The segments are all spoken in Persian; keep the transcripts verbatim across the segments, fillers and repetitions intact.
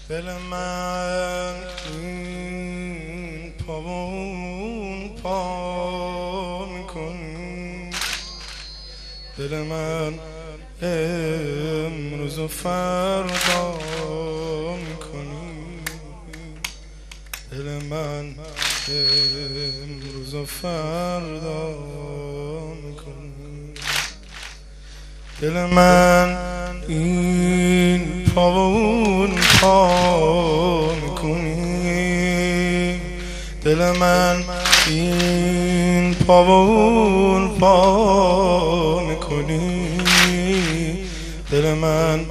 دل من این پاون پا میکنی، دل من امروز و فردا میکنی، دل من امروز و فردا میکنی، دل من این پاون پا میکنی، دل من این پاون پا میکنی، دل من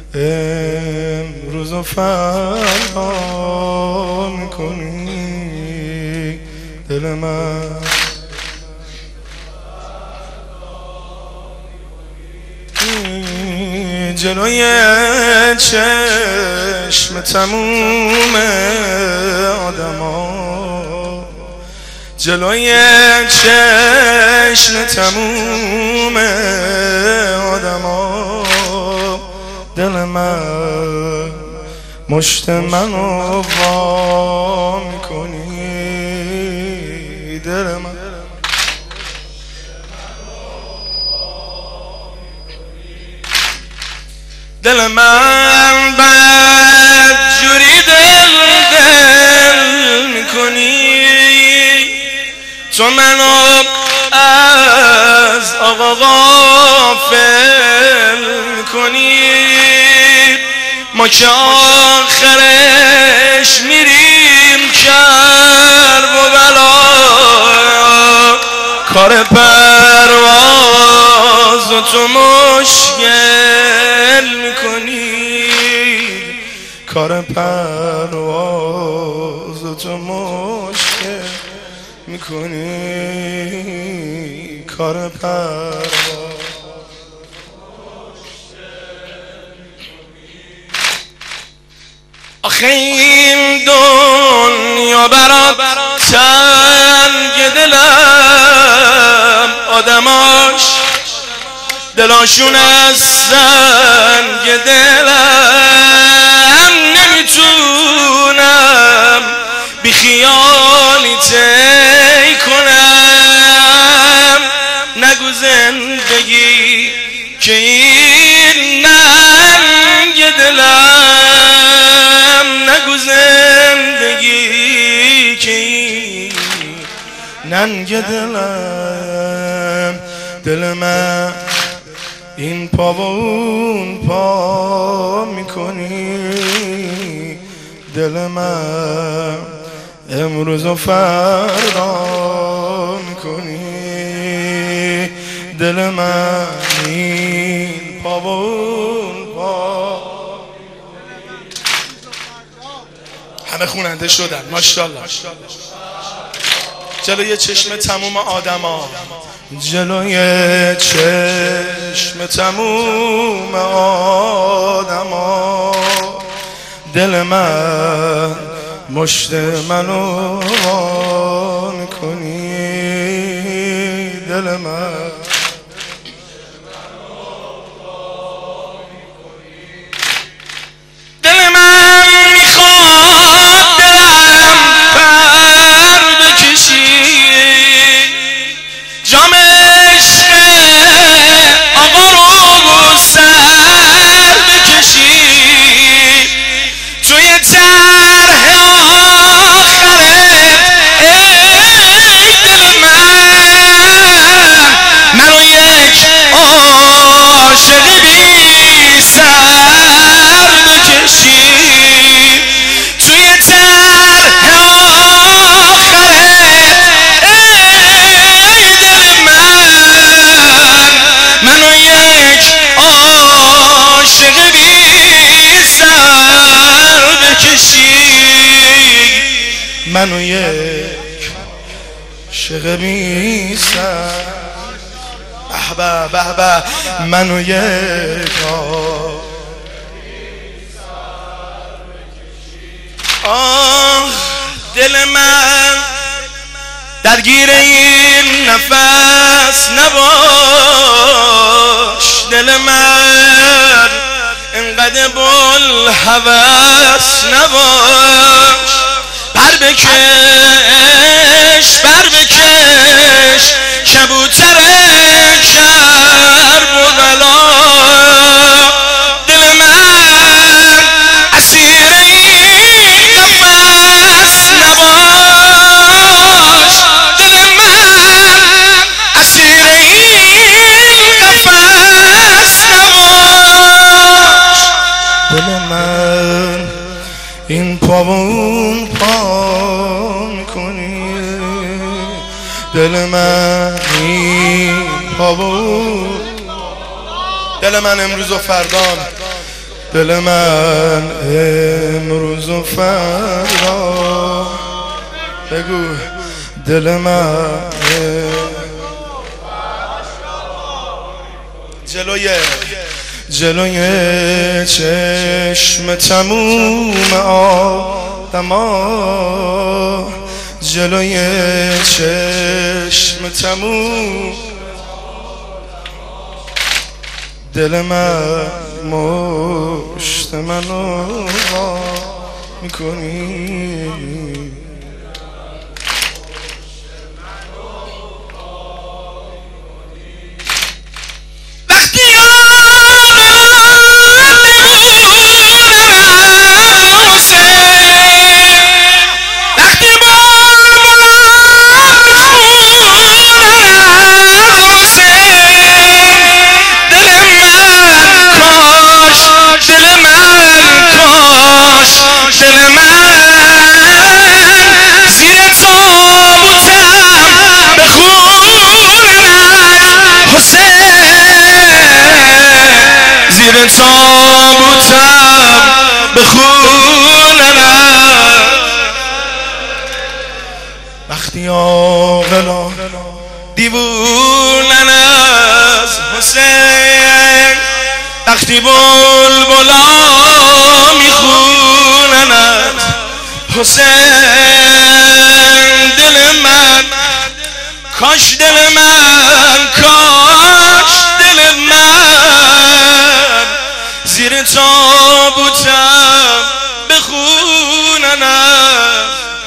امروز و فردا میکنی، دل من جلوی چشم تموم آدما، جلوی چشم تموم آدما، دل من مشت منو وا میکنی، دل من دل من بدجوری دل دل میکنی، تو منو از آقا غافل میکنی، ما که آخرش میریم کرب و بلا، کار پرواز تو مشکل میکنی، کار پرواز تو مشکل میکنی، کار پرواز آخه این دنیا برات تنگ دلم، آدماش دلاشون از سنگ دلم، نمیتونم بی خیالی طی کنم، نگو زندگی که این ننگ دلم، نگو زندگی که این ننگ دلم، دل من این پا و اون پا میکنی، دل من امروز و فردا میکنی، دل من این پا و اون پا. همه خوننده شدن ماشاءالله. جلوی چشم تموم آدما، جلوی چشم تموم آدما، دل من مشت منو وا میکنی، دل من دل من میخواد دلم پر بکشی، جام عشق آقا رو سر بکشی، توی طرح آخرت ای دل من، منو یک عاشق بی سر بکشی، توی طرح آخرت ای دل من، منو یک عاشق بی سر بکشی، منو یک عاشق بی سر، به به به، منو یک آه، دل من درگیر این نفس نباش، دل من انقدر بل هوس نباش پر بکش پر بکش کبوتر کربلا دل من اسیر این قفس نباش دل من اسیر این قفس نباش دل من این پاون پا میکنی دل من این پاون دل من امروز و فردام دل من امروز و فردا بگو دل من جلوی جلوی چشم تموم آدما جلوی چشم تموم دل من مشت منو وا میکنی تابوتم بخوننم وقتی عاقلا دیوونن از حسین وقتی بلبلا میخونن از حسین دل من کاش دل من کاش دل من زیر تابوتم بخونن از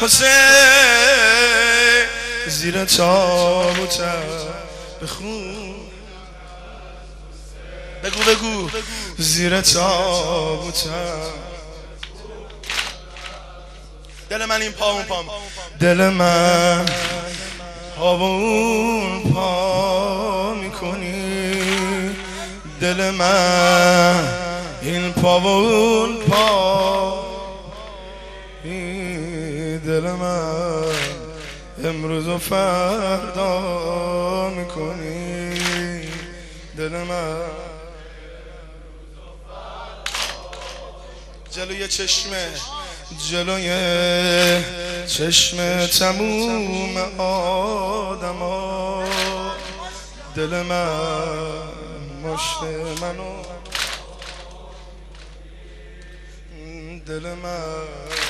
حسین زیر تابوتم بخون بگو بگو زیر تابوتم دل من این پا اون پام دل من پا و اون پا میکنی دل من این پا و اون پا این دل من امروز و فردا میکنی دل من جلوی چشمه جلوی چشم تموم آدما دل من مشت منو دل من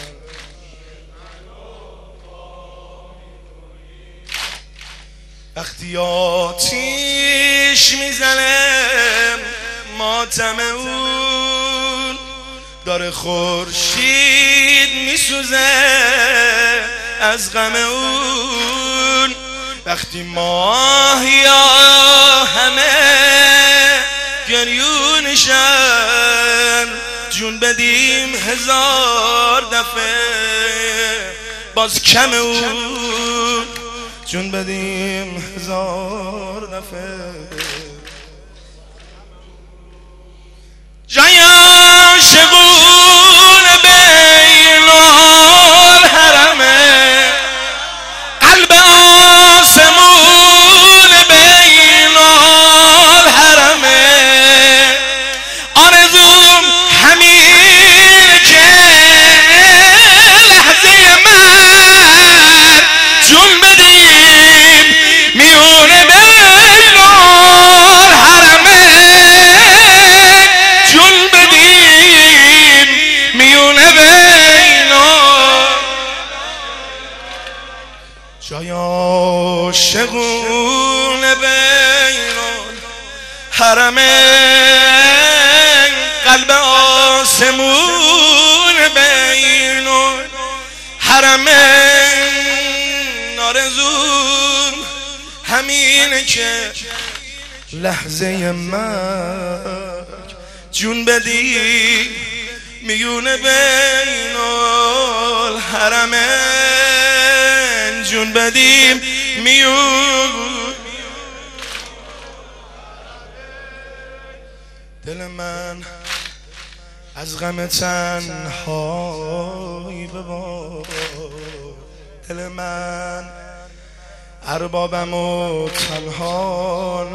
وقتی آتیش میزنه ماتم اون داره خورشید میسوزه از غم اون وقتی ماهیا همه گریونشن جون بدیم هزار دفعه باز کم اون جون بدیم هزار دفعه جای عاشقون بین الحرمه قلب آسمون بین الحرمه آرزوم همین که لحظه من جون بدیم میونه بین الحرمه جون بدیم میونه بین جای عاشقون بین الحرمین قلب آسمون بین من آرزوم همینه که لحظه مرگ جون بدی میونه بین الحرمین جون بدیم میون دل من از غم تنهایی ببار دل من اربابم و تنها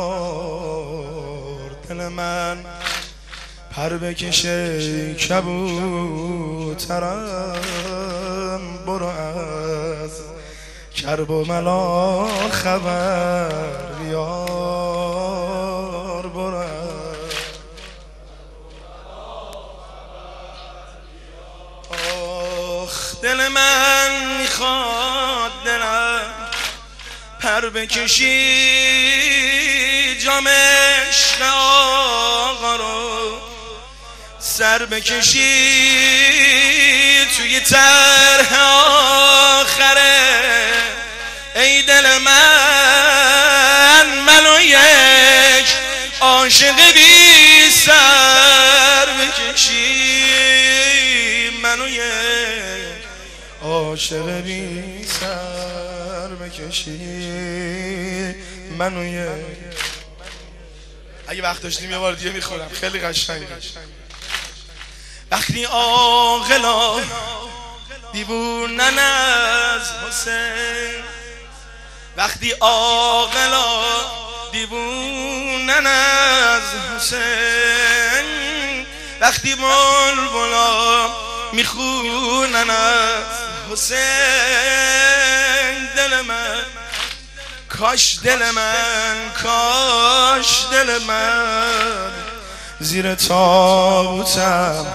نزار دل من پر بکشه کبوترم برو از کرب و ملا خبر بیار برو از آخ دل من میخواد دلم پر بکشی جام عشق آقا رو سر بکشی توی طرح آخره ای دل من منو یک عاشق بی سر بکشی منو یک عاشق بی سر بکشی منو یک اگه وقت داشتیم یه بار دیگه میخورم خیلی قشنگه وقتی عاقلا دیوونن از حسین وقتی عاقلا دیوونن از حسین وقتی بلبلا میخونن از حسین دل من کاش دل من کاش دل من زیر تابوتم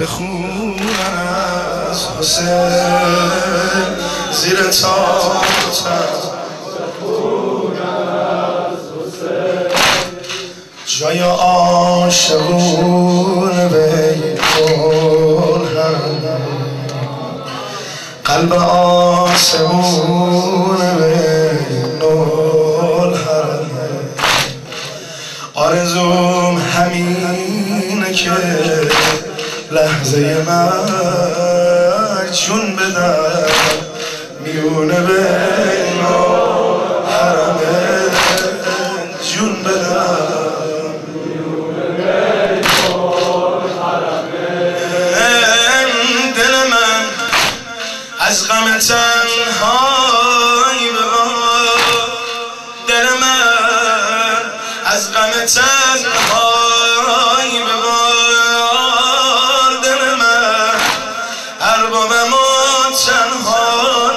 بخونن از حسین زیر تابوتم بخونن از حسین جای عاشقون بین الحرم قلب آسمون بین الحرم آرزوم همینه که لحظه مرگ جون بدم میونه بین الحرمین جون بدم میونه بین الحرمین دل من از غم تنهایی ببار دل من از غم تنهایی ببار دل من اربابم و تنها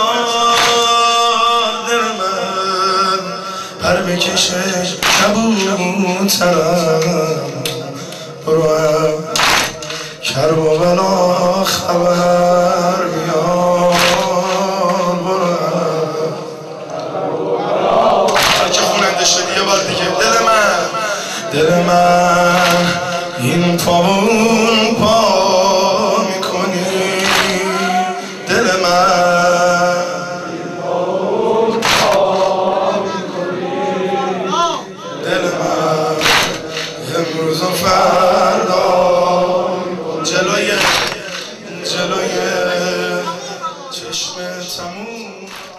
نزار دل من پر بکشه کبوترم برو هم کرب و بلا خبر بیار برو هر که خوننده شدی یه بار دیگه دل من دل من این پاون پا میکنی دل من این پاون پا میکنی دل من امروز و فردا جلوی جلوی چشم تموم